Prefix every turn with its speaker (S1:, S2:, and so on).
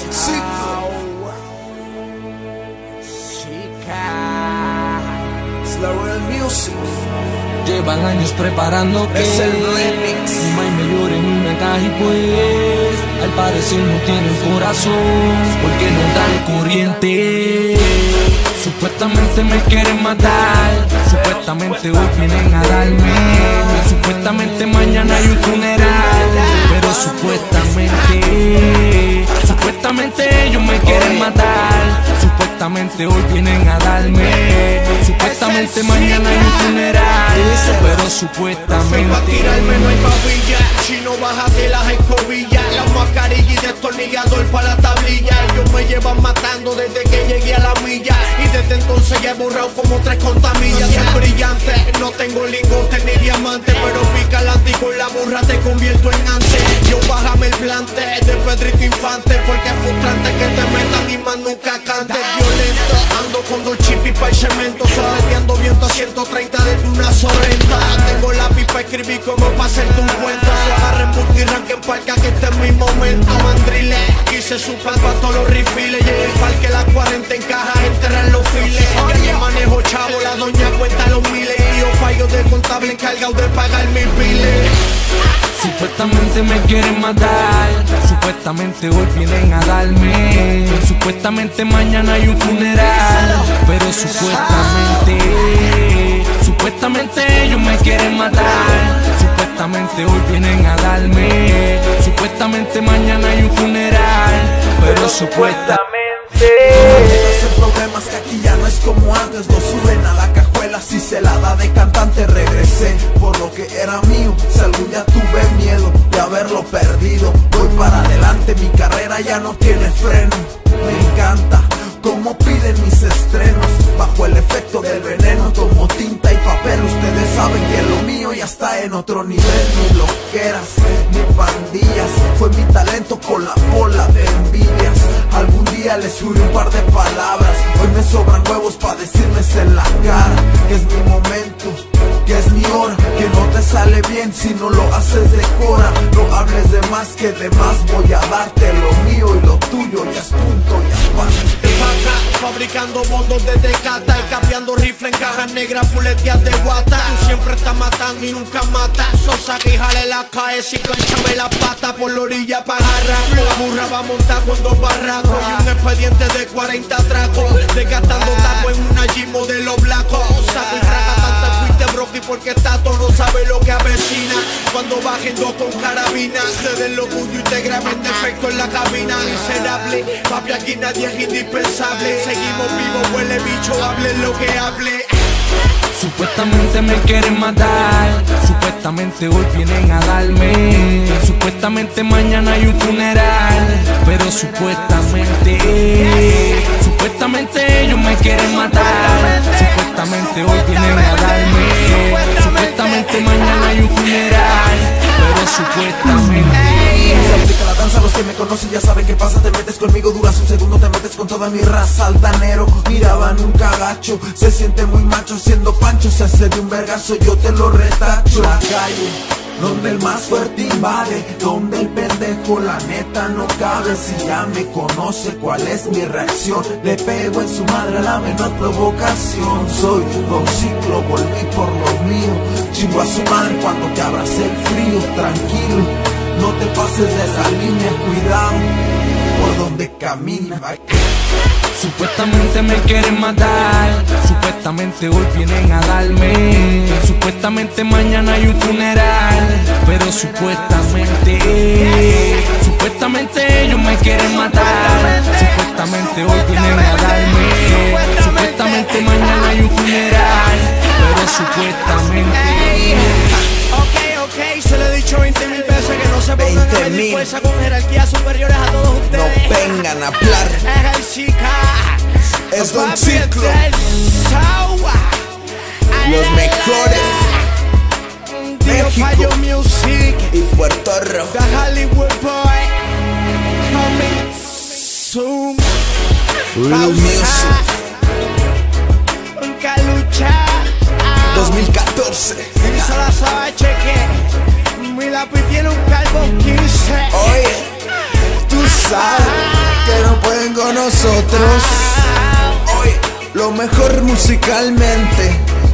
S1: Real Music.
S2: Llevan años preparando que
S1: es el remix.
S2: Mi me llore en una caja y pues al parecer no tienen corazón porque no dan corriente. Supuestamente me quieren matar, supuestamente hoy vienen a darme, supuestamente mañana hay un funeral, pero supuestamente ellos me quieren matar, supuestamente hoy vienen a darme, supuestamente mañana hay un funeral, pero supuestamente.
S1: Pa' tirarme no hay babilla, chino bájate las escobillas, la mascarilla y destornillador para la tablilla. Ellos me llevan matando desde que llegué a la milla y desde entonces ya he borrado como 3 contamillas. Soy brillante, no tengo lingotes ni diamantes, pero pica adelante y con la burra te convierto en antes. Yo bájame el plante de Pedrito Infante, porque es frustrante que te metan y más nunca cantes. Violento, ando con 2 chipis pa' el cemento, soleteando viento a 130 desde una sorrenta. Tengo la pipa, escribí como pa' hacerte un cuento. Agarren bulto y ranquen parca que este es mi momento. Mandrile, quise su pan pa' todos los refiles. Llegué al parque las 40 en cajas, enterran los files. Que manejo chavo, la doña cuenta los miles. Y yo fallo de contable encargado de pagar mis biles.
S2: Supuestamente me quieren matar, supuestamente hoy vienen a darme, supuestamente mañana hay un funeral, pero supuestamente ellos me quieren matar, supuestamente hoy vienen a darme, supuestamente mañana hay un funeral, pero supuestamente.
S3: El problema es que aquí ya no es como antes, no suben a la cajuela si se la da de cantante. Regresé por lo que era mío, si algún día tuve miedo de haberlo perdido. Voy para adelante, mi carrera ya no tiene freno. Me encanta como piden mis estrenos, bajo el efecto del veneno tomo tinta y papel. Ustedes saben que lo mío ya está en otro nivel. Ni loqueras, ni pandillas, fue mi talento con la bola de envidias. Algún día les juro un par de palabras, hoy me sobran huevos pa' decirles en la cara que es mi momento, que es mi hora, que no te sale bien si no lo haces de cora. No hables de más, que de más voy a darte. Lo mío y lo tuyo ya es punto y aparte.
S1: Fabricando bondos desde Cata y cambiando rifle en cajas negras, fuleteas de guata. Tú siempre estás matando y nunca matas. Sosa que jale la KS y planchame la pata por la orilla pa' agarrar. La burra va a montar con 2 barracos y un expediente de 40 tracos, desgastando taco en una Jeep modelo blanco. Saco y traga tanta fuiste broqui porque Tato no sabe lo que avecina. Cuando bajen 2 con carabina, se den lo tuyo y te graben defecto en la cabina. Miserable, papi aquí nadie es indispensable. Seguimos vivos, huele bicho, hable lo que hable.
S2: Supuestamente me quieren matar, supuestamente hoy vienen a darme, supuestamente mañana hay un funeral, pero supuestamente ellos me quieren matar, supuestamente hoy vienen a darme, supuestamente mañana hay un funeral, pero supuestamente.
S3: Se aplica la danza, los que me conocen ya saben qué pasa. Te metes conmigo, duras un segundo, te metes con toda mi raza. Altanero, miraban un cagacho, se siente muy macho siendo pancho. Se hace de un vergazo, yo te lo retacho. La calle, donde el más fuerte invade, donde el pendejo la neta no cabe. Si ya me conoce cuál es mi reacción, le pego en su madre a la menor provocación. Soy Don Ciclo, volví por lo mío, chingo a su madre cuando te abracé el frío. Tranquilo, no te pases de esa línea, cuidado por donde camina.
S2: Supuestamente me quieren matar, supuestamente hoy vienen a darme, supuestamente mañana hay un funeral, pero supuestamente ellos me quieren matar, supuestamente hoy vienen a darme, supuestamente mañana hay un funeral, pero supuestamente.
S1: Ok, se lo he dicho 20.000 veces que no se pongan a medir fuerza con jerarquías superiores a todos ustedes.
S3: No vengan a hablar.
S1: Es el chica,
S3: es Don Ciclo, los mejores. México
S1: Music
S3: y Puerto Rico.
S1: The Hollywood Boy coming soon.
S3: Real Music
S1: Nunca lucha
S3: 2014.
S1: Hizo la sabache que mi lápiz tiene un calvo 15.
S3: Oye, tú sabes. que no pueden con nosotros. Hoy lo mejor musicalmente